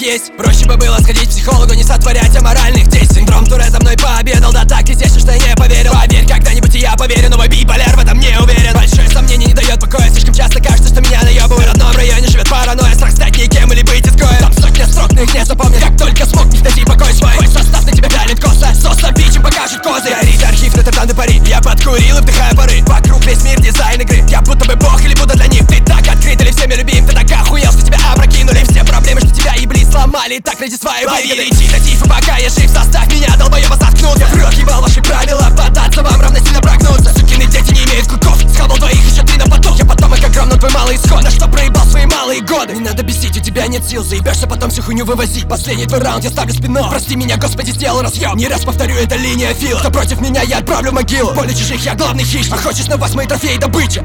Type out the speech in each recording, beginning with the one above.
есть. Проще бы было сходить к психологу, не сотворять аморальных действий. Синдром Туретта мной пообедал, да так естественно, что я не поверил. Поверь, когда-нибудь и я поверю, но мой биполяр в этом не уверен. Большое сомнение не дает покоя, слишком часто кажется, что меня наебывают. В родном районе живет паранойя, страх стать никем или быть изгоем. Там сотня строк, но их не запомню. Как только смог, не найти покой свой. Твой состав на тебя пялит косо, соса бичем покажет козы. Горит архив Нотр-Дам де Пари, я подкурил и вдыхаю пары. Вокруг весь мир дизайн игры, я будто бы бог или Будда для них. Ты так открыт или всеми любим, ты так охуел, что тебя опрокинули. Все проблемы, что тебя ебли, сломали, так ради своей выгоды. Тихо, тихо, пока я жив, заставь меня, долбоеба, заткнуться. В рот ебал ваши правила, податься вам равносильно прогнуться. Сукины дети не имеют клыков, схавал двоих, еще 3 на поток. Я потомок огромный, твой малый исход, на что проебал свои малые годы. Не надо бесить, у тебя нет сил, заебешься потом всю хуйню вывозить. Последний твой раунд я ставлю спиной. Прости меня, господи, сделал разъем. Не раз повторю, это линия фила. Кто против меня, я отправлю в могилу. Поле чужих, я главный хищник. А хочешь на 8-й трофей добыча?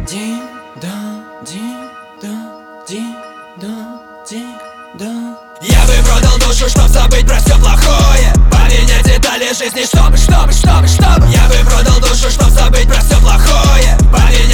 Я бы продал душу, чтоб забыть про все плохое. Поменять детали жизни, чтобы. Я бы продал душу, чтоб забыть про все плохое. Поменять